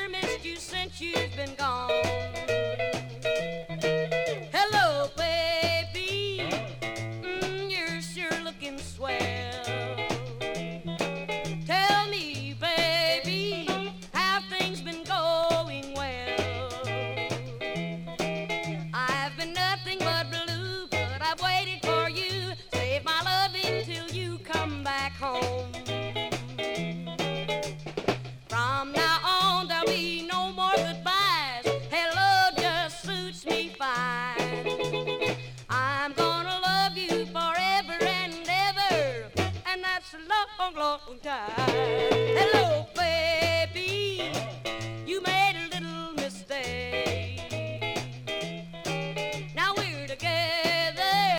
sure missed you since you've been gone. Hello, baby. You're sure looking swell. Tell me, baby, have things been going well? I've been nothing but blue, but I've waited for you. Save my loving till you come back home. From now on, there'll be no more goodbyes. Hello just suits me fine. I'm gonna love you forever and ever, and that's a long, long time. Hello.